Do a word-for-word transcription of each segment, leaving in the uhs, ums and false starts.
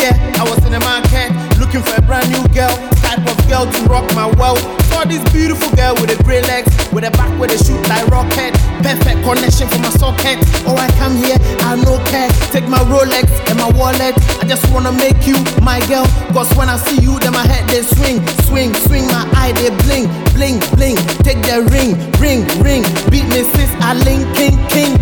Yeah, I was in the market looking for a brand new girl, type of girl to rock my world. Saw this beautiful girl with a grey legs, with a back with a shoot like rocket. Perfect connection for my socket. Oh, I come here, I no care. Take my Rolex and my wallet. I just wanna make you my girl. Cause when I see you, then my head they swing, swing, swing. My eye they bling, bling, bling. Take the ring, ring, ring. Beat me sis, I link, king, king.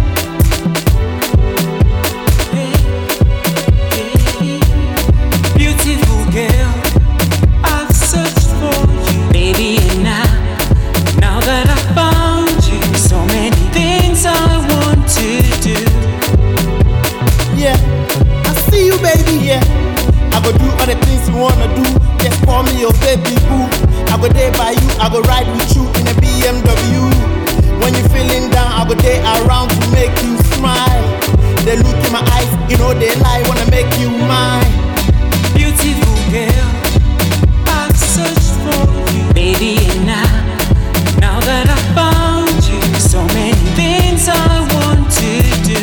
Beautiful girl, I've searched for you, baby, and now, now that I found you, so many things I want to do. Yeah, I see you, baby. Yeah, I go do all the things you wanna do. Just call me your baby boo. I go there by you, I go ride with you in a B M W. When you feeling down, I go there around to make you smile. They look in my eyes, you know they lie, wanna make you mine. Beautiful girl, I've searched for you, baby, and now, now that I found you, so many things I want to do.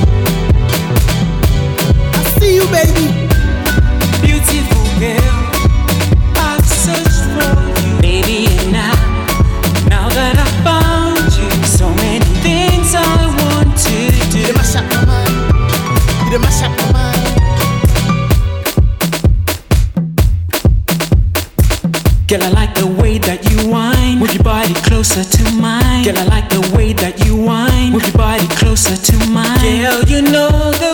I see you, baby. Beautiful girl, I've searched for you, baby, and now, now that I found you, so many things I want to do. You dey mash up my mind. You dey mash up my mind. Girl, I like the way that you whine. Move your body closer to mine. Girl, I like the way that you whine. Move your body closer to mine. Girl, you know the